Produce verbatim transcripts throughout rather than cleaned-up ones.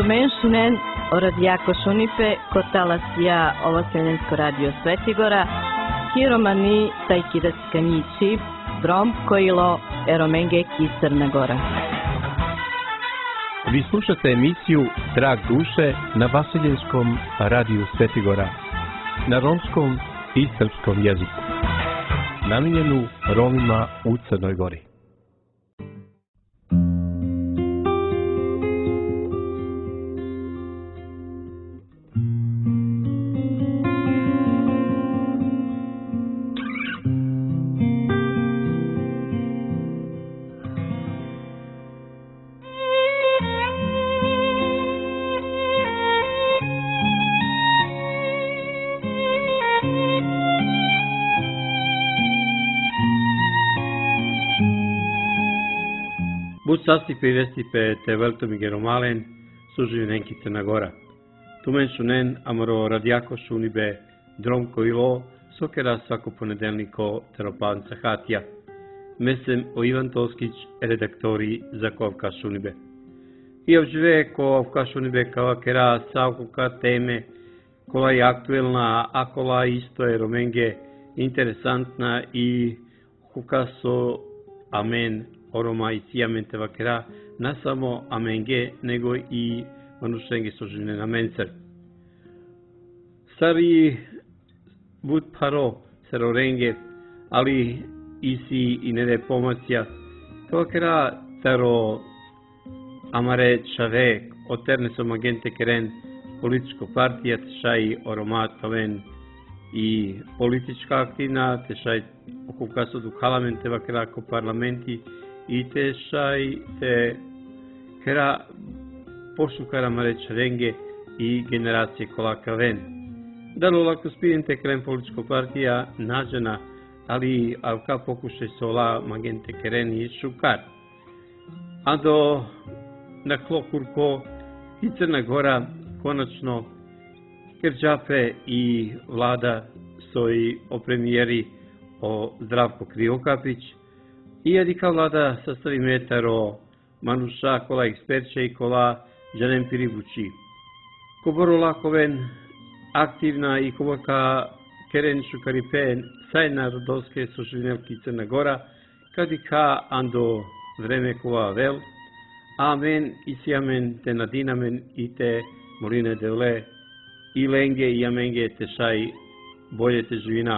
Tumenšunen Oradijako Šunipe Kotalasija Ovaseljensko radio Svetigora Hiromani Tajkidaskanići Drom Kojilo Eromenge ki Crna Gora. Vi slušate emisiju Trag duše na Vasiljenskom radiju Svetigora na romskom i srpskom jeziku, namijenjenu Romima u Crnoj Gori. Bud sasti privestipe te veltomi geromalen, suživnenki Crna Gora. Tumenšunen amoro radijako šunibe, drom kojilo, sokera svako ponedeljniko teropanca hatija. Mesem o Ivan Toskić, redaktori za Kovka šunibe. I ovdje Kovka šunibe kao kera savkuka teme, kola je aktuelna, a kola isto je romenge interesantna i hukaso amen oroma i cijamente vakera, na samo amenge, nego i manušenge sožine na mencer. Sari bud paro sarorenge, ali isi i nede pomacija, vakera taro amare čave, oterne som agente keren, političko partija, tešaj oromatoven i politička aktivna, tešaj okukaso du kalamente vakera ko parlamenti, i te šaj te kera pošukara mareća renge i generacije kolaka ven. Dalo lako spirin te krem političko partija nađena, ali avka pokušaj sola magente keren i šukar. A do na klokurko i Crna Gora konačno Kerđape i vlada stoji o premijeri o Zdravko Krivokapić, i jedika vlada sastavi metaro manuša kola eksperće i kola džanem piribući. Koboro lakoven aktivna i kovorka keren šukaripe saj narodovske soživnevki Crna Gora, kadika ando vreme kova vel, amen i siamen te nadinamen i te morine deule i lenge i amenge te šaj bolje te živina.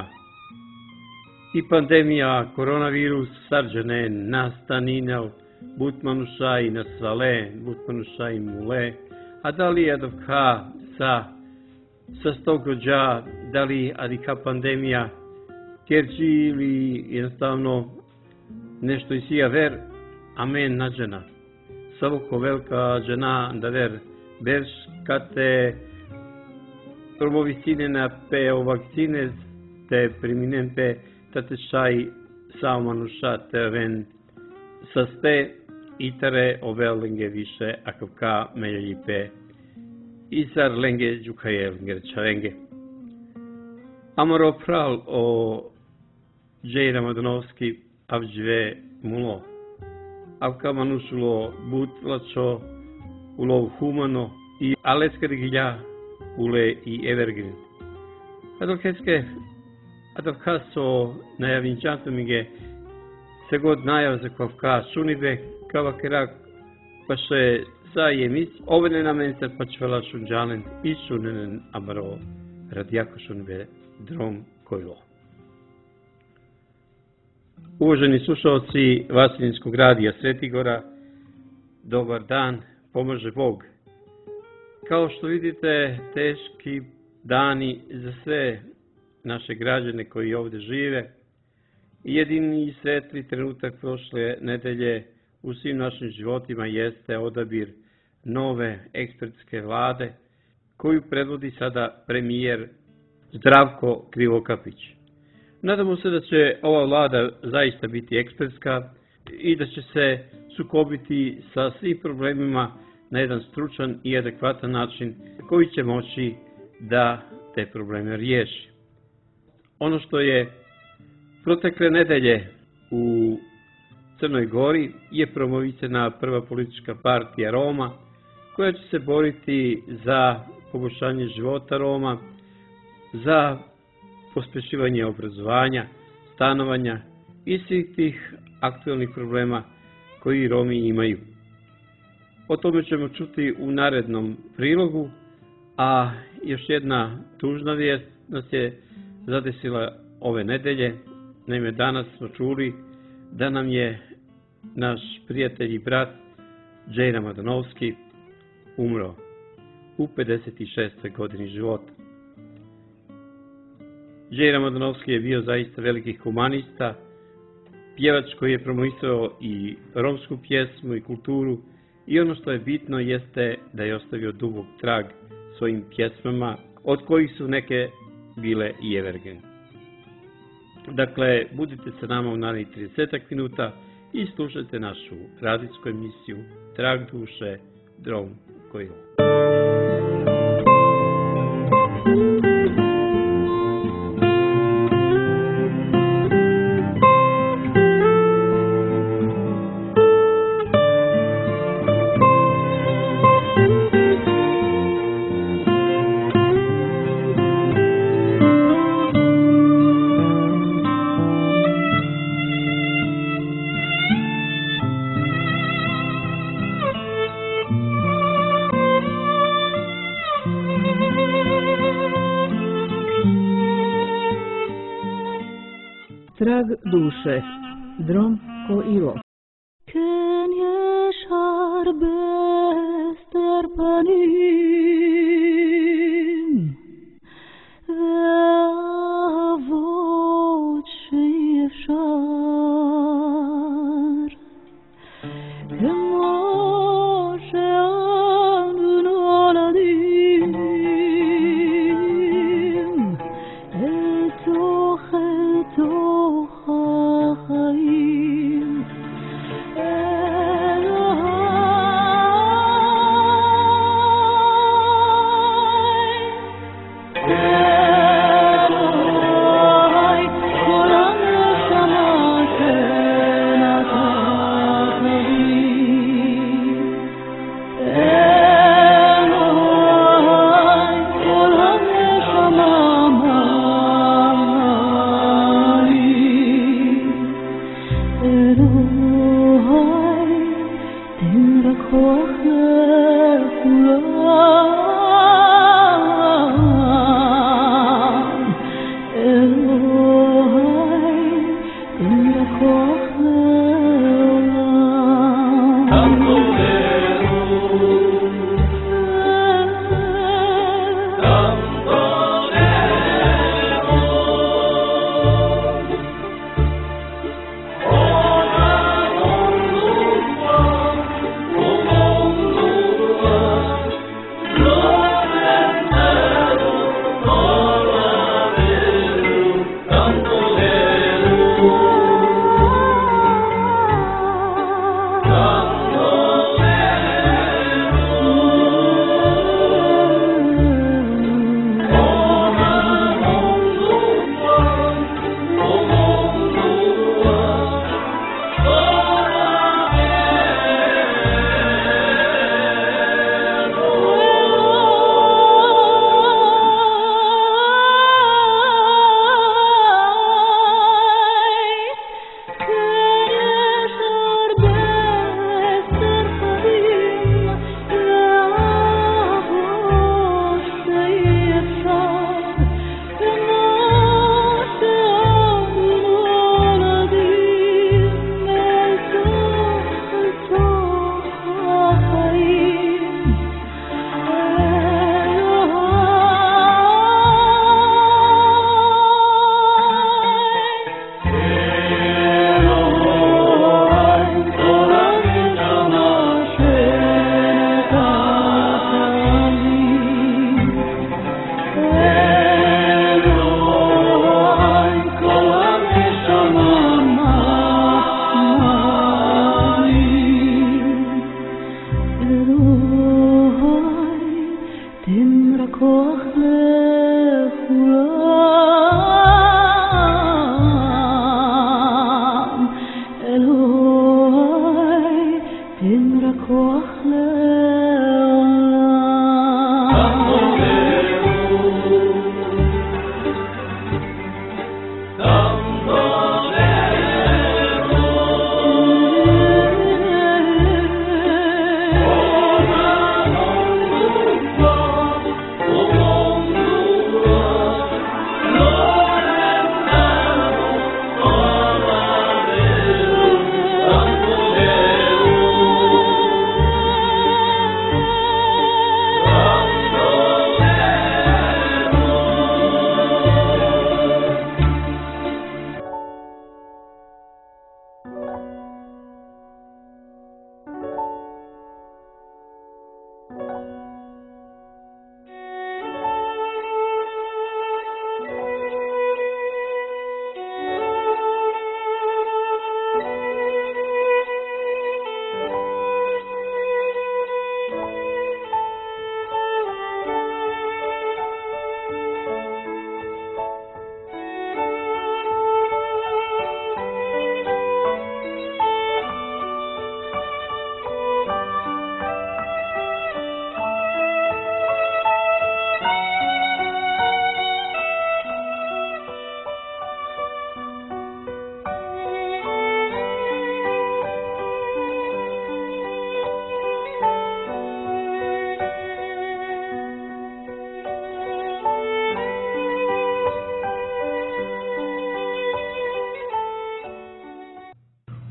I pandemija, koronavirus, sarđane, nastaninel, but manuša i nasvale, but manuša i mule, a da li adavka sa, sa stogođa, da li adika pandemija, kerđi ili jednostavno nešto isija ver, amen nađena. Savoko velika žena da ver, berš kate promovicine na pe o vakcine, te priminen pe tatešaj sao manuša te ven saste itare ove lenge više akavka meljipe isar lenge džukaje lenge čavenge. Amaro pral o Džej Ramadonovski avđve mulo. Avka manušulo butlačo ulo humano i aleskarigilja ule i evergreen. Adolkeske Adavka so najavinčantomige se god najav za Kovka šunibe, kava kerak pa še sa jemis, ovene na mencer pa čvala šunđalen i šunenen amaro radijako šunibe drom kojlo. Uvaženi slušalci Vasiljinskog radija Svetigora, dobar dan, pomaže Bog. Kao što vidite, teški dani za sve naše građane koji ovdje žive. Jedini svetli trenutak prošle nedelje u svim našim životima jeste odabir nove ekspertske vlade koju predvodi sada premijer Zdravko Krivokapić. Nadamo se da će ova vlada zaista biti ekspertska i da će se sukobiti sa svim problemima na jedan stručan i adekvatan način koji će moći da te probleme riješi. Ono što je protekle nedelje u Crnoj Gori je promovisana prva politička partija Roma koja će se boriti za poboljšanje života Roma, za pospešivanje obrazovanja, stanovanja i svih tih aktualnih problema koji Romi imaju. O tome ćemo čuti u narednom prilogu, a još jedna tužna vijest nas je zadesila ove nedelje. Naime, danas smo čuli da nam je naš prijatelj i brat Džej Ramadonovski umro u pedeset šestoj godini života. Džej Ramadonovski je bio zaista veliki humanista, pjevač koji je promovisao i romsku pjesmu i kulturu, i ono što je bitno jeste da je ostavio dubok trag svojim pjesmama, od kojih su neke bile i evergreen. Dakle, budite sa nama u narednih trideset minuta i slušajte našu radijsku emisiju Trag duše, Drom Kojilo. Trag duše, Drom Kojilo. Când ești stărpănim, vea voce evșar, că moșe anul oladim, etoch etoch החיים. אלוהי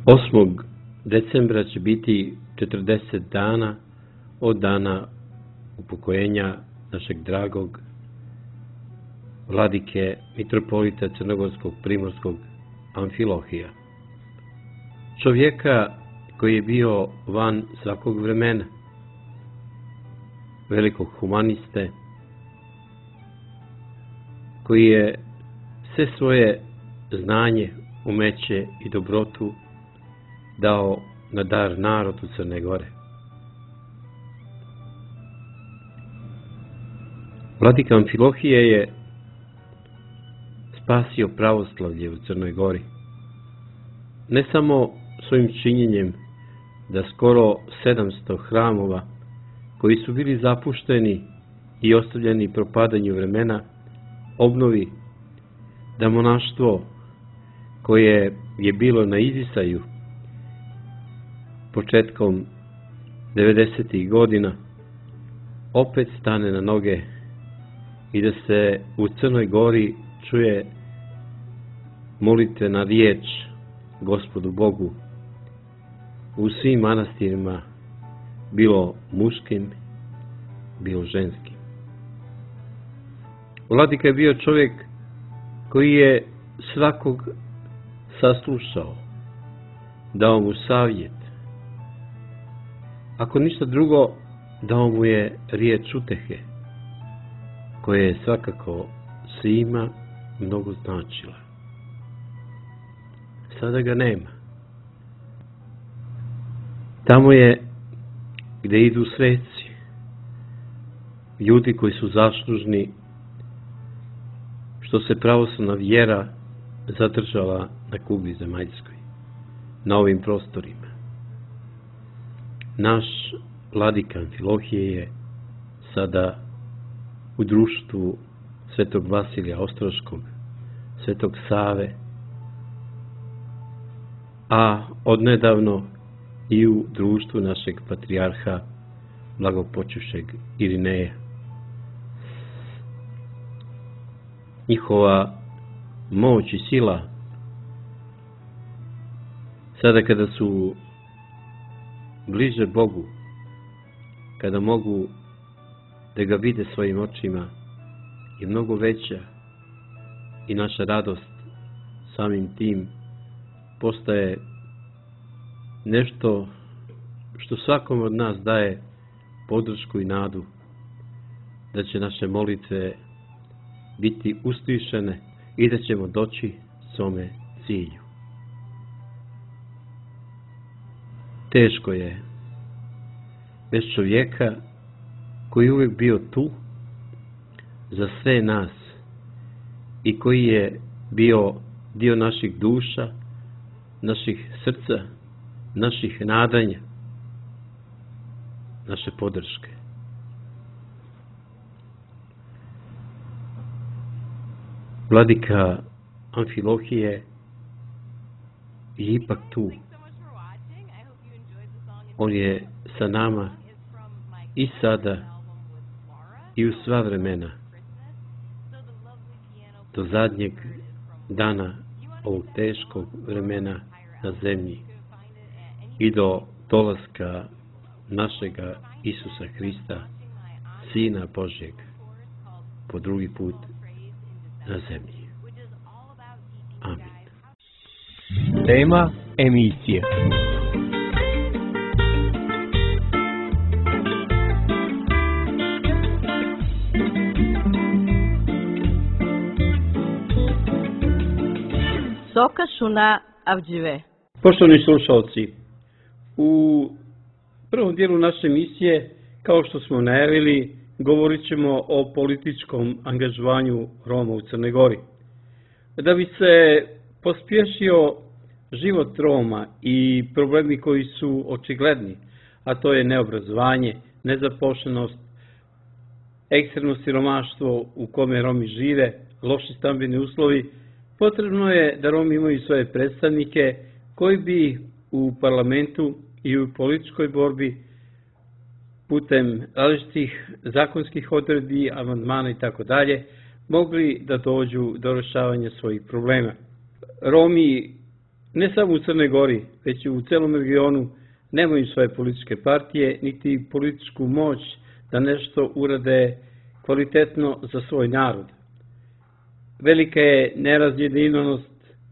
osmog decembra će biti četrdeset dana od dana upokojenja našeg dragog vladike mitropolita Crnogorskog primorskog Amfilohija. Čovjeka koji je bio van svakog vremena, velikog humaniste, koji je sve svoje znanje, umeće i dobrotu dao na dar narodu Crne Gore. Vladika Amfilohije je spasio pravoslavlje u Crnoj Gori. Ne samo svojim činjenjem da skoro sedamsto hramova koji su bili zapušteni i ostavljeni propadanju vremena obnovi, da monaštvo koje je bilo na izdisaju početkom devedesetih godina opet stane na noge i da se u Crnoj Gori čuje molitvena riječ Gospodu Bogu u svim manastirima, bilo muškim, bilo ženskim. Vladika je bio čovjek koji je svakog saslušao, dao mu savjet. Ako ništa drugo, dao mu je riječ utehe, koja je svakako svima mnogo značila. Sada ga nema. Tamo je gdje idu sveci, ljudi koji su zaslužni što se pravoslavna vjera zadržala na kugli zemaljskoj, na ovim prostorima. Naš vladika Amfilohije je sada u društvu svetog Vasilija Ostroškog, svetog Save, a odnedavno i u društvu našeg patrijarha blagopočivšeg Irineja. Njihova moć i sila, sada kada su bliže Bogu, kada mogu da ga vide svojim očima, je mnogo veća i naša radost samim tim postaje nešto što svakom od nas daje podršku i nadu da će naše molitve biti uslišene i da ćemo doći svome cilju. Teško je bez čovjeka koji je uvijek bio tu za sve nas i koji je bio dio naših duša, naših srca, naših nadanja, naše podrške. Vladika Amfilohije je ipak tu. On je sa nama i sada i u sva vremena, do zadnjeg dana ovog teškog vremena na zemlji i do dolaska našega Isusa Hrista, Sina Božjeg, po drugi put na zemlji. Amin. Tema emisije. Soka Šuna Avđive. Poštovani slušalci, u prvom dijelu naše emisije, kao što smo najavili, govorit ćemo o političkom angažovanju Roma u Crnoj Gori. Da bi se pospješio život Roma i problemi koji su očigledni, a to je neobrazovanje, nezaposlenost, ekstremno siromaštvo u kome Romi žive, loši stambeni uslovi, potrebno je da Romi imaju svoje predstavnike koji bi u parlamentu i u političkoj borbi putem različitih zakonskih odredbi, amandmana i tako dalje, mogli da dođu do rješavanja svojih problema. Romi ne samo u Crnoj Gori, već i u celom regionu, nemaju svoje političke partije, niti političku moć da nešto urade kvalitetno za svoj narod. Velika je nerazjedinjenost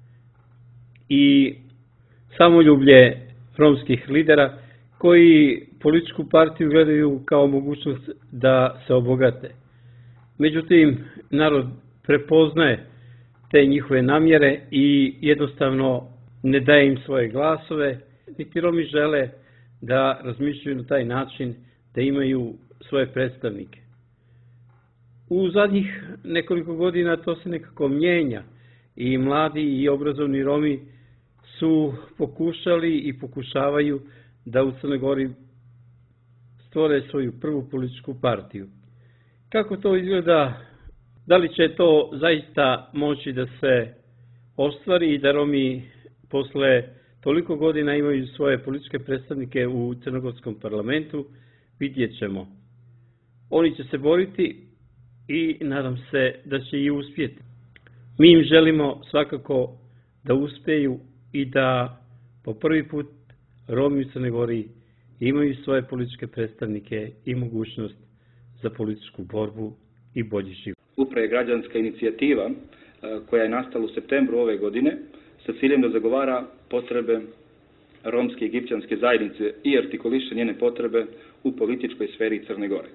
i samoljublje romskih lidera koji političku partiju gledaju kao mogućnost da se obogate. Međutim, narod prepoznaje te njihove namjere i jednostavno ne daje im svoje glasove, niti Romi žele da razmišljaju na taj način da imaju svoje predstavnike. U zadnjih nekoliko godina to se nekako mijenja i mladi i obrazovni Romi su pokušali i pokušavaju da u Crnoj Gori stvore svoju prvu političku partiju. Kako to izgleda? Da li će to zaista moći da se ostvari i da Romi posle toliko godina imaju svoje političke predstavnike u crnogorskom parlamentu? Vidjet ćemo. Oni će se boriti i nadam se da će i uspjeti. Mi im želimo svakako da uspjeju i da po prvi put Romi u Crnoj Gori imaju svoje političke predstavnike i mogućnost za političku borbu i bolji život. UPRA je građanska inicijativa koja je nastala u septembru ove godine sa ciljem da zagovara potrebe romske i egipćanske zajednice i artikuliše njene potrebe u političkoj sferi Crne Gore.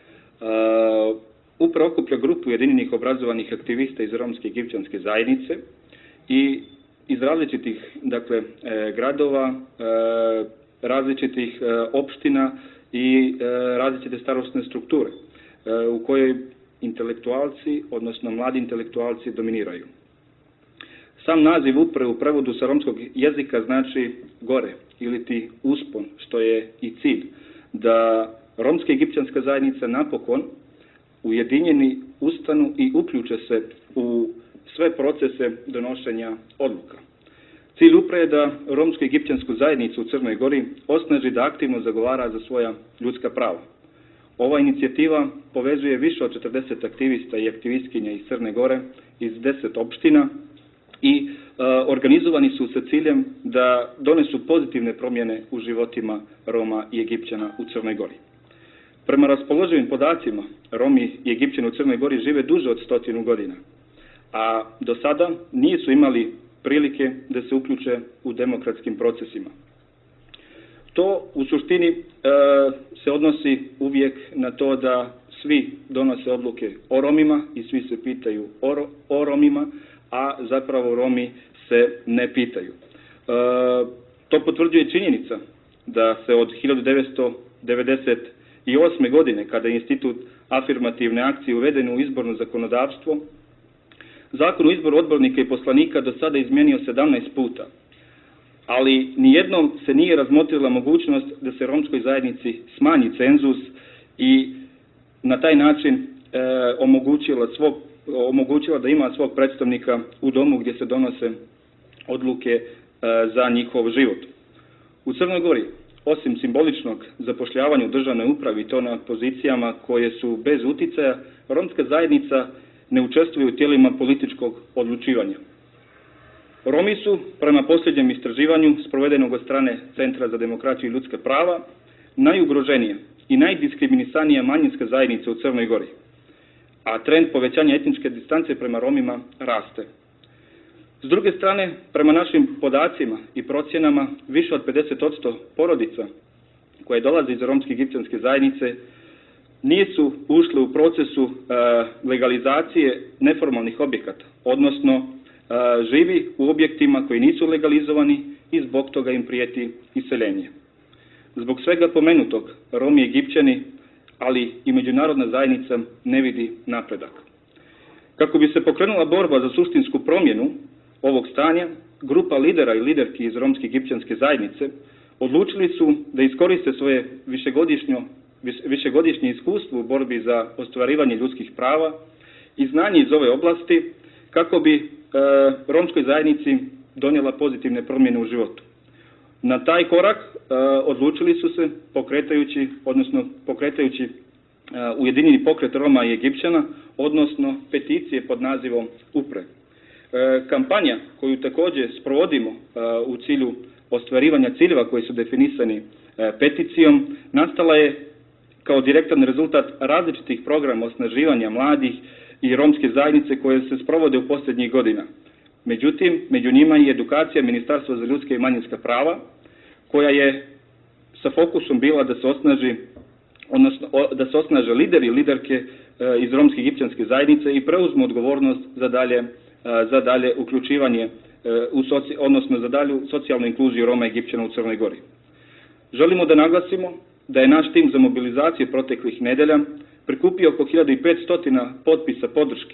UPRA okuplja grupu ujedinjenih obrazovanih aktivista iz romske i egipćanske zajednice i iz različitih dakle, gradova, različitih opština i različite starosne strukture u kojoj intelektualci, odnosno mladi intelektualci dominiraju. Sam naziv UPRE u prevodu sa romskog jezika znači gore ili ti uspon, što je i cilj, da romska i egipćanska zajednica napokon ujedinjeni ustanu i uključe se u sve procese donošenja odluka. Cilj UPRE je da romsku i egipćansku zajednicu u Crnoj Gori osnaži da aktivno zagovara za svoja ljudska prava. Ova inicijativa povezuje više od četrdeset aktivista i aktivistkinja iz Crne Gore, iz deset opština i e, organizovani su sa ciljem da donesu pozitivne promjene u životima Roma i Egipćana u Crnoj Gori. Prema raspoloživim podacima, Romi i Egipćani u Crnoj Gori žive duže od stotinu godina, a do sada nisu imali prilike da se uključe u demokratskim procesima. To u suštini e, se odnosi uvijek na to da svi donose odluke o Romima i svi se pitaju o, o Romima, a zapravo Romi se ne pitaju. E, to potvrđuje činjenica da se od hiljadu devetsto devedeset osme. godine, kada je institut afirmativne akcije uveden u izborno zakonodavstvo, Zakon o izboru odbornika i poslanika do sada izmijenio sedamnaest puta, ali nijednom se nije razmotrila mogućnost da se romskoj zajednici smanji cenzus i na taj način e, omogućila, svog, omogućila da ima svog predstavnika u domu gdje se donose odluke e, za njihov život. U Crnoj Gori, osim simboličnog zapošljavanja u državnoj upravi, to na pozicijama koje su bez uticaja, romska zajednica ne učestvuju u tijelima političkog odlučivanja. Romi su, prema posljednjem istraživanju sprovedenog od strane Centra za demokraciju i ljudska prava, najugroženija i najdiskriminisanija manjinska zajednica u Crnoj Gori, a trend povećanja etničke distance prema Romima raste. S druge strane, prema našim podacima i procjenama, više od pedeset posto porodica koje dolaze iz romske i egipćanske zajednice nisu ušle u procesu e, legalizacije neformalnih objekata, odnosno e, živi u objektima koji nisu legalizovani i zbog toga im prijeti iseljenje. Zbog svega pomenutog, Romi i Egipćani, ali i međunarodna zajednica ne vidi napredak. Kako bi se pokrenula borba za suštinsku promjenu ovog stanja, grupa lidera i liderki iz romske i egipćanske zajednice odlučili su da iskoriste svoje višegodišnje višegodišnje iskustvo u borbi za ostvarivanje ljudskih prava i znanje iz ove oblasti kako bi e, romskoj zajednici donijela pozitivne promjene u životu. Na taj korak e, odlučili su se pokretajući, odnosno pokretajući e, ujedinjeni pokret Roma i Egipćana, odnosno peticije pod nazivom UPRE. Kampanja koju također sprovodimo u cilju ostvarivanja ciljeva koji su definisani peticijom nastala je kao direktan rezultat različitih programa osnaživanja mladih i romske zajednice koje se sprovode u posljednjih godina. Međutim, među njima i edukacija Ministarstva za ljudska i manjinska prava, koja je sa fokusom bila da se osnaži, odnosno da se osnaže lideri i liderke iz romske egipćanske zajednice i preuzmu odgovornost za dalje, za dalje uključivanje, u soci, odnosno za dalju socijalnu inkluziju Roma i Egipćana u Crnoj Gori. Želimo da naglasimo da je naš tim za mobilizaciju proteklih nedelja prikupio oko hiljadu petsto potpisa podrške.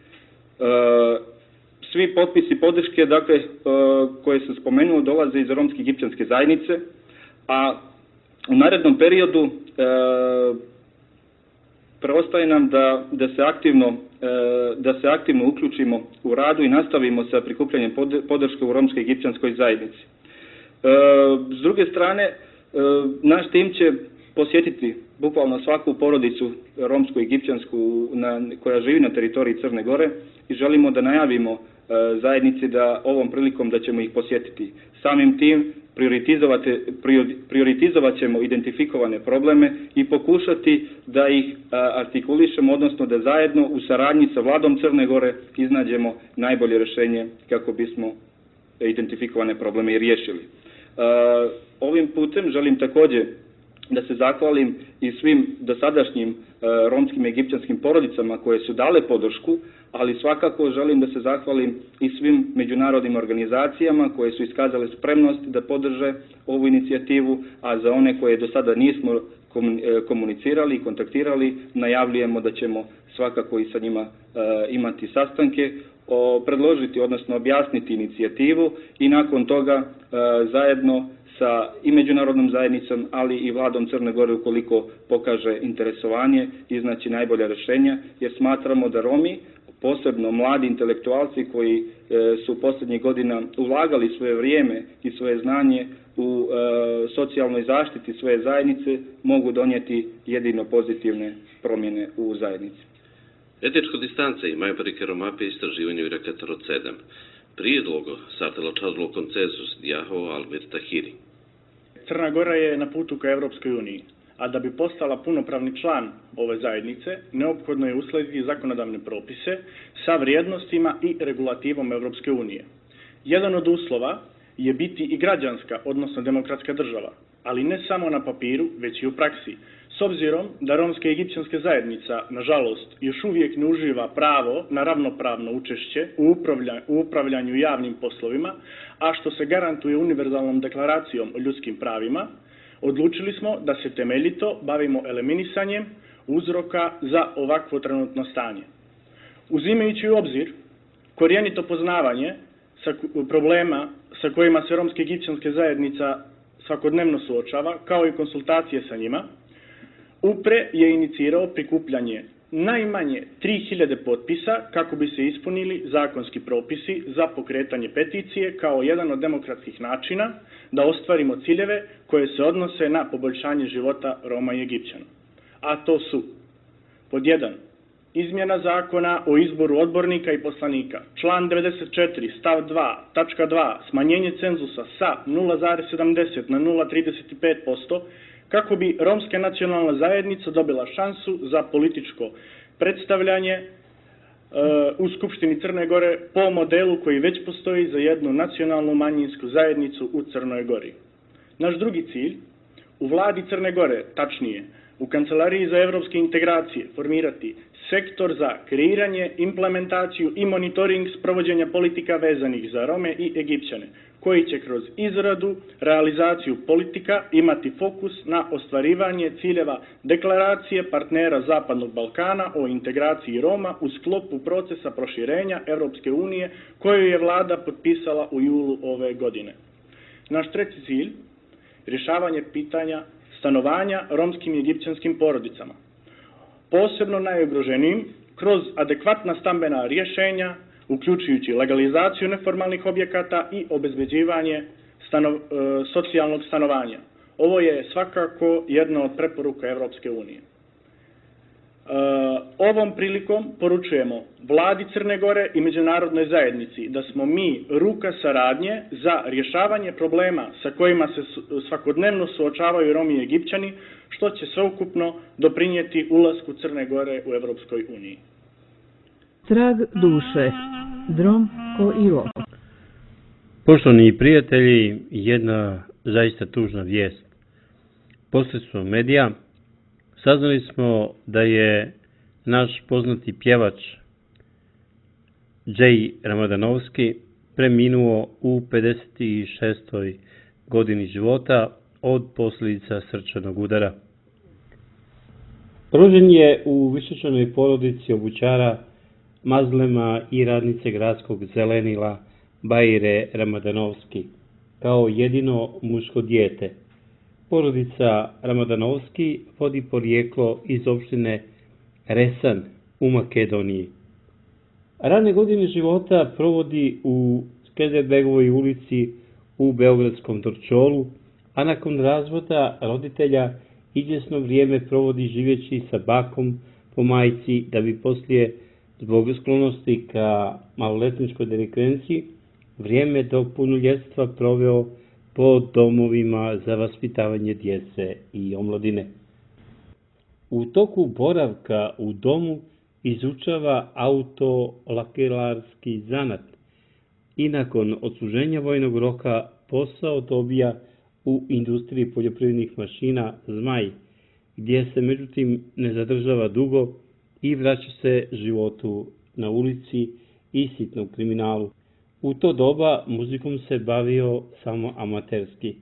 Svi potpisi podrške, dakle, koje se spomenuo, dolaze iz romske egipćanske zajednice, a u narednom periodu e, preostaje nam da, da, se aktivno, e, da se aktivno uključimo u radu i nastavimo sa prikupljanjem podrške u romskoj egipćanskoj zajednici. E, s druge strane, e, naš tim će posjetiti bukvalno svaku porodicu romsku i egipćansku na, koja živi na teritoriji Crne Gore i želimo da najavimo zajednici da ovom prilikom da ćemo ih posjetiti. Samim tim prioritizovat ćemo identifikovane probleme i pokušati da ih artikulišemo, odnosno da zajedno u saradnji sa vladom Crne Gore iznađemo najbolje rješenje kako bismo identifikovane probleme i riješili. Ovim putem želim također da se zahvalim i svim dosadašnjim romskim i egipćanskim porodicama koje su dale podršku, ali svakako želim da se zahvalim i svim međunarodnim organizacijama koje su iskazale spremnost da podrže ovu inicijativu, a za one koje do sada nismo komunicirali i kontaktirali, najavljujemo da ćemo svakako i sa njima imati sastanke, predložiti, odnosno objasniti inicijativu i nakon toga zajedno sa i međunarodnom zajednicom, ali i vladom Crne Gore ukoliko pokaže interesovanje, iznaći najbolja rješenja, jer smatramo da Romi, posebno mladi intelektualci koji e, su posljednjih godina ulagali svoje vrijeme i svoje znanje u e, socijalnoj zaštiti svoje zajednice, mogu donijeti jedino pozitivne promjene u zajednici. Etičko distance imaju prike mape istraživanju Iraka Tarot sedam. Prijedlogo satelo čadlo konsenzus Dijaho Almir Tahiri. Crna Gora je na putu ka Evropskoj uniji, a da bi postala punopravni član ove zajednice, neophodno je uslediti zakonodavne propise sa vrijednostima i regulativom Evropske unije. Jedan od uslova je biti i građanska, odnosno demokratska država, ali ne samo na papiru, već i u praksi. S obzirom da romska i egipćanska zajednica, nažalost, još uvijek ne uživa pravo na ravnopravno učešće u, upravlja, u upravljanju javnim poslovima, a što se garantuje univerzalnom deklaracijom o ljudskim pravima, odlučili smo da se temeljito bavimo eliminisanjem uzroka za ovakvo trenutno stanje. Uzimajući u obzir korijenito poznavanje sa problema sa kojima se romska i egipćanska zajednica svakodnevno suočava, kao i konsultacije sa njima, U P R E je inicirao prikupljanje najmanje tri hiljade potpisa kako bi se ispunili zakonski propisi za pokretanje peticije kao jedan od demokratskih načina da ostvarimo ciljeve koje se odnose na poboljšanje života Roma i Egipćana. A to su: pod jedan. Izmjena zakona o izboru odbornika i poslanika. Član devedeset četiri, stav dva, tačka dva, smanjenje cenzusa sa nula zarez sedamdeset na nula zarez trideset pet posto kako bi romska nacionalna zajednica dobila šansu za političko predstavljanje e, u Skupštini Crne Gore po modelu koji već postoji za jednu nacionalnu manjinsku zajednicu u Crnoj Gori. Naš drugi cilj, u vladi Crne Gore, tačnije, u Kancelariji za evropske integracije, formirati sektor za kreiranje, implementaciju i monitoring sprovođenja politika vezanih za Rome i Egipćane, koji će kroz izradu, realizaciju politika imati fokus na ostvarivanje ciljeva deklaracije partnera Zapadnog Balkana o integraciji Roma u sklopu procesa proširenja Evropske unije koju je vlada potpisala u julu ove godine. Naš treći cilj, rješavanje pitanja stanovanja romskim i egipćanskim porodicama, posebno najugroženijim, kroz adekvatna stambena rješenja, uključujući legalizaciju neformalnih objekata i obezbeđivanje stanov, e, socijalnog stanovanja. Ovo je svakako jedna od preporuka Evropske unije. ovom prilikom poručujemo vladi Crne Gore i međunarodnoj zajednici da smo mi ruka saradnje za rješavanje problema sa kojima se svakodnevno suočavaju Romi i Egipćani, što će sveukupno doprinijeti ulasku Crne Gore u Europskoj uniji. Trag duše, drom ko ilo. Poštovani prijatelji, jedna zaista tužna vijest. Posredstvom medija saznali smo da je naš poznati pjevač Jay Ramadanovski preminuo u pedeset šestoj godini života od posljedica srčanog udara. Rođen je u višečlanoj porodici obućara, mazlema i radnice gradskog zelenila Bajire Ramadanovski, kao jedino muško dijete. Porodica Ramadanovski vodi porijeklo iz opštine Resan u Makedoniji. Rane godine života provodi u Skenderbegovoj ulici u beogradskom Dorčolu, a nakon razvoda roditelja izvjesno vrijeme provodi živeći sa bakom po majci, da bi poslije, zbog sklonosti ka maloletničkoj delikvenciji, vrijeme do punoljetstva proveo po domovima za vaspitavanje djece i omladine. U toku boravka u domu izučava autolakelarski zanat i nakon odsluženja vojnog roka posao dobija u industriji poljoprivrednih mašina Zmaj, gdje se međutim ne zadržava dugo i vraća se životu na ulici i sitnom kriminalu. U to doba muzikom se bavio samo amaterski.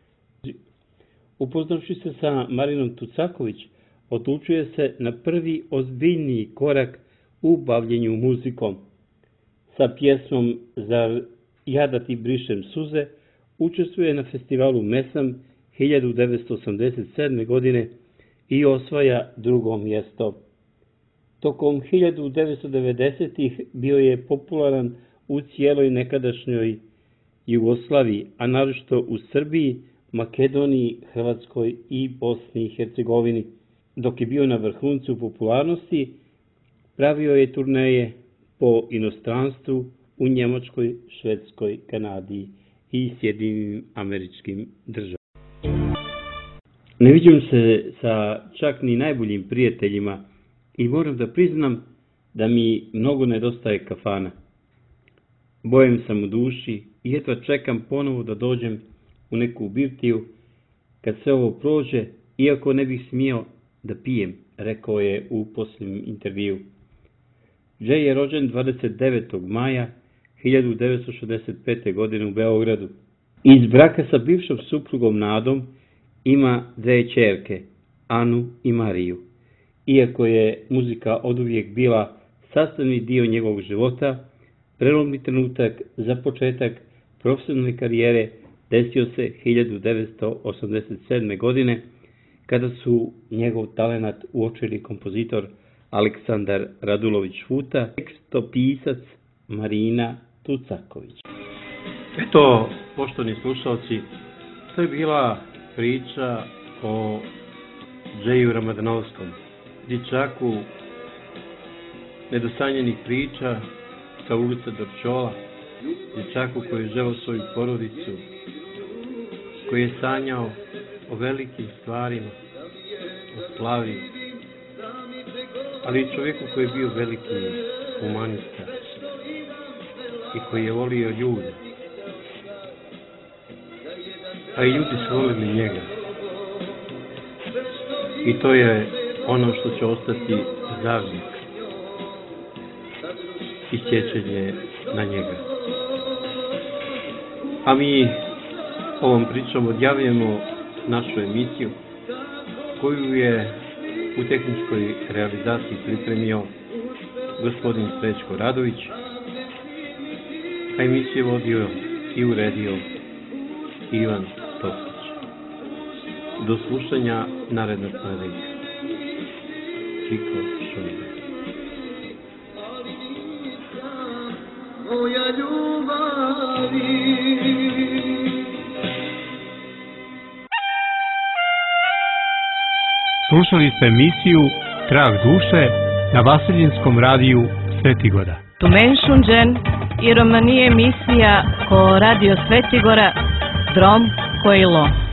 Upoznavši se sa Marinom Tucaković, odlučuje se na prvi ozbiljniji korak u bavljenju muzikom. Sa pjesmom Zar ja da ti brišem suze učestvuje na festivalu Mesam hiljadu devetsto osamdeset sedme. godine i osvaja drugo mjesto. Tokom hiljadu devetsto devedesetih bio je popularan u cijeloj nekadašnjoj Jugoslaviji, a naročito u Srbiji, Makedoniji, Hrvatskoj i Bosni i Hercegovini. Dok je bio na vrhuncu popularnosti, pravio je turneje po inostranstvu u Njemačkoj, Švedskoj, Kanadi i Sjedinjenim Američkim Državama. Ne viđam se sa čak ni najboljim prijateljima i moram da priznam da mi mnogo nedostaje kafana. Bojem sam u duši i jedva čekam ponovo da dođem u neku birtiju kad sve ovo prođe, iako ne bih smio da pijem, rekao je u posljednjem intervju. Jay je rođen dvadeset devetog maja hiljadu devetsto šezdeset pete. godine u Beogradu. Iz braka sa bivšom suprugom Nadom ima dve ćerke, Anu i Mariju. Iako je muzika oduvijek bila sastavni dio njegovog života, prelomni trenutak za početak profesionalne karijere desio se hiljadu devetsto osamdeset sedme. godine, kada su njegov talenat uočili kompozitor Aleksandar Radulović-Futa, tekstopisac Marina Tucaković. Eto, poštovani slušalci, to je bila priča o Jayu Ramadanovskom, dječaku nedosanjenih priča sa ulice Dorčola, dječaku koji je želeo svoju porodicu, koji je sanjao o velikim stvarima, o slavi, ali i čovjeku koji je bio veliki humanista i koji je volio ljude. A i ljudi su volili njega. I to je ono što će ostati zavijek i sjećanje na njega. A mi ovom pričom odjavljujemo našu emisiju, koju je u tehničkoj realizaciji pripremio gospodin Srećko Radović, a emisiju vodio i uredio Ivan Tokić. Do slušanja narednog nedelja. Čiko Šumiga. Moja ljubavi. Slušali ste emisiju Trag duše na Vasiljinskom radiju Svetigora. Tumenšunđen i romanije emisija ko Radio Svetigora Drom Kojilo.